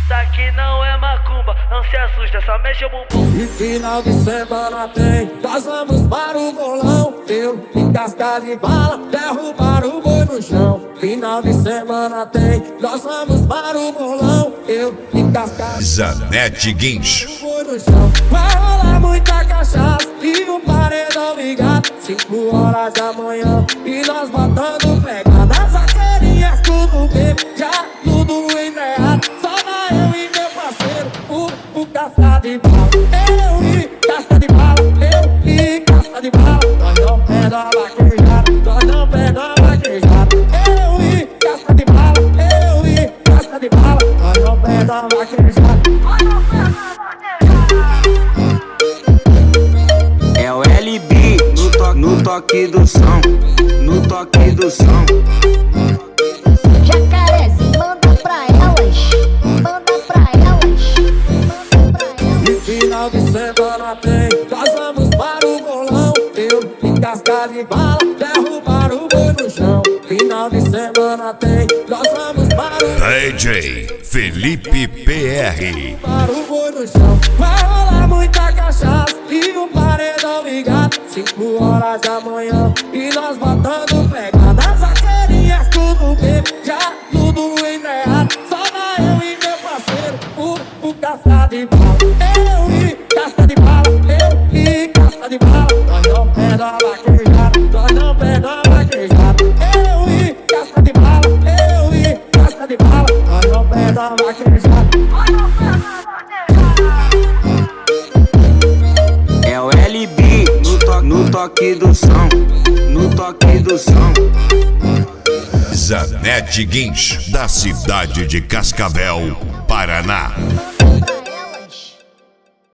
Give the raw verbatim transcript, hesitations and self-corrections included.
Isso aqui não é macumba, não se assusta, só mexe o bumbum. E final de semana tem, nós vamos para o bolão. Eu em casca de bala, derrubar o boi no chão. Final de semana tem, nós vamos para o bolão. Eu em casca de Zanetti Guincho. boi no chão. Vai rolar muita cachaça e um paredão ligado. Cinco horas da manhã e nós botando pegada. As vaqueirinhas tudo bem, já tudo enreado. Só vai eu e meu parceiro, o, o casca de bala. Eu e casca de bala, eu e casca de bala. Nós não pega a vaquejada, nós não pega a vaquejada. Eu e casca de bala, eu e casca de bala. Nós não pega a vaquejada. É o L B no, to no toque do som, no toque do som. Jacarezinho, manda pra elas, manda pra elas, manda pra elas. E final de semana tem, nós vamos para o bolão. Eu em casca de bala, derrubar o boi no chão. Final de semana tem, nós vamos para o D J Felipe P R. para o boi no chão. Vai rolar muita cachaça e um paredão ligado. Cinco horas da manhã e nós botando pegada. As vaqueirinhas tudo bem, já tudo enreado. Só vai eu e meu parceiro, o, o casca de bala. Eu e casca de bala, eu e casca de bala. Nós não pega a vaquejada, nós não pega a vaquejada. Eu e casca de bala, eu e casca de bala. Nós não pega a vaquejada. É o L B no, to no toque do som, no toque do som. Zanetti Guincho, da cidade de Cascavel, Paraná.